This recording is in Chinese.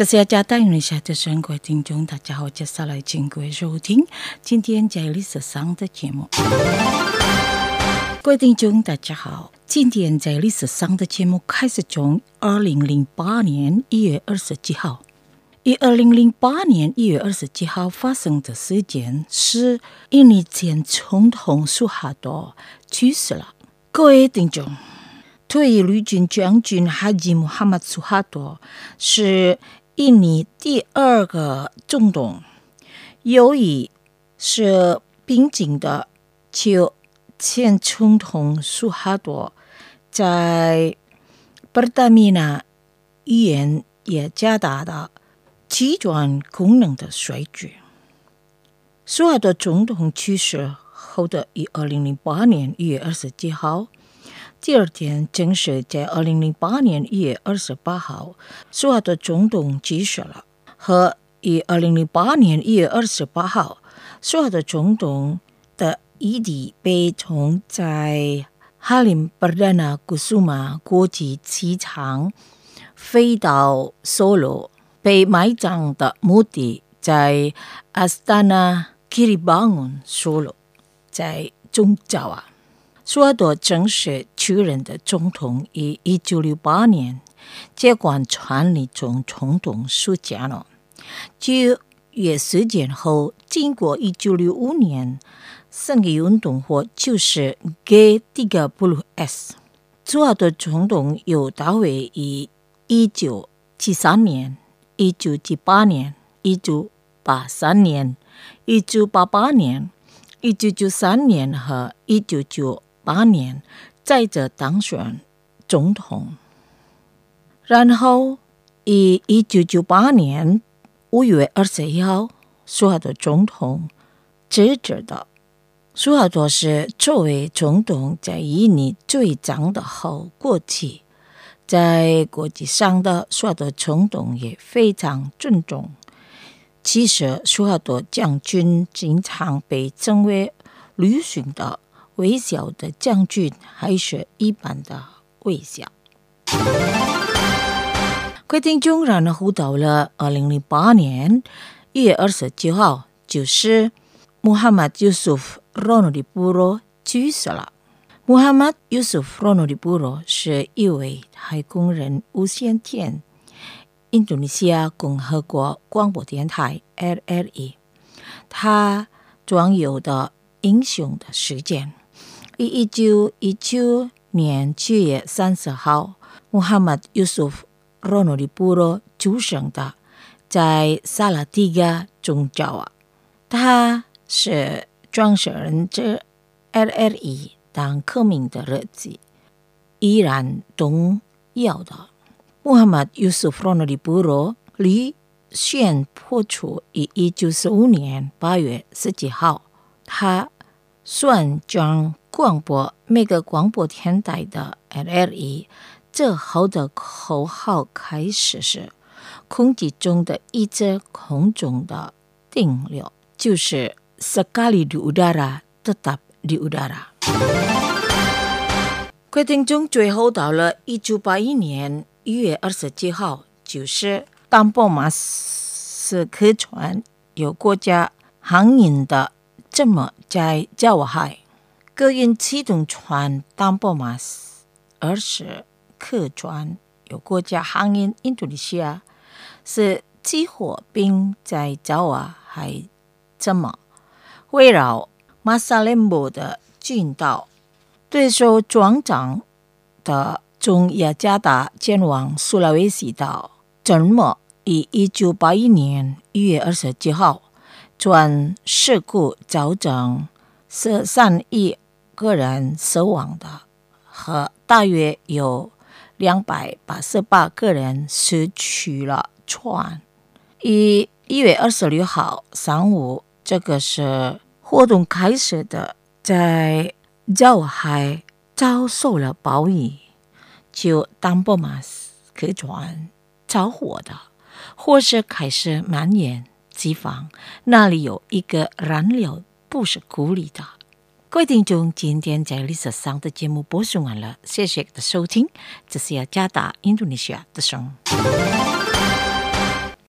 这是加大印尼下的生活听众，大家好，接下来请各位收听今天在历史上的节目。各位听众，大家好，今天在历史上的节目开始从2008年1月27号。于2008年1月27号发生的事件是印尼前总统苏哈多去世了。各位听众，退役陆军将军哈吉穆罕默德苏哈多是印尼第二个总统，由于是边境的前总统苏哈多在Pertamina医院也加大了器官功能的衰竭。苏哈多总统去世后的2008年1月27号，第二天正是在2008年1月28号，苏哈多总统去世了。和2008年1月28号，苏哈多总统的遗体被从在哈林Perdana Kusuma国际机场飞到索罗，被埋葬的墓地在 Astana Giribangun 索罗，在中Jawa。苏哈多正式就任的总统于1968年接管权力从总统苏加诺。9月时间后，经过1965年胜利运动后，就是 G30S。苏哈多总统又到位于1973年、1978年、1983年、1988年、1993年和1998年再次当选总统。然后于1998年5月21号，苏哈多总统辞职的。苏哈多是作为总统在印尼最长的好过去，在国际上的苏哈多总统也非常尊重。其实苏哈多将军经常被称为旅行的微笑的将军，还是一般的微笑。各位听众，然后到了2008年1月29号，就是穆罕默德·尤苏夫·罗诺迪布罗去世了。穆罕默德·尤苏夫·罗诺迪布罗是一位太空人无线电印度尼西亚共和国广播电台 RRI， 他专有的英雄的事件。于1919年7月30号，穆罕默德·尤苏夫·罗诺迪布罗出生的，在萨拉蒂加中Jawa。他是创始人之 RRI 当革命的日子依然重要的。穆罕默德·尤苏夫·罗诺迪布罗离线播出于1945年8月17号，他算将广播每个广播电台的 RRI 最后的口号开始时，空气中的一直空中的定律就是 sekali di udara tetap di udara。 各位听众，最后到了1981年1月27号，就是丹波马斯客船有国家航运的这么在Jawa海，个人启动船丹波马斯20客船有国家航运印度尼西亚是起火并在Jawa海这么围绕马萨连波的群岛，对手船长的从雅加达前往苏拉威西岛，周末于1981年1月27号，船事故造成13个人死亡的，和大约有288个人失去了船。于1月26号上午，这个是活动开始的，在Jawa海遭受了暴雨，就丹波马斯客船着火的，火势开始蔓延机房，那里有一个燃料不是孤立的。各位听众，今天在历史上的节目播送完了，谢谢的收听，这是雅加达印度尼西亚的声。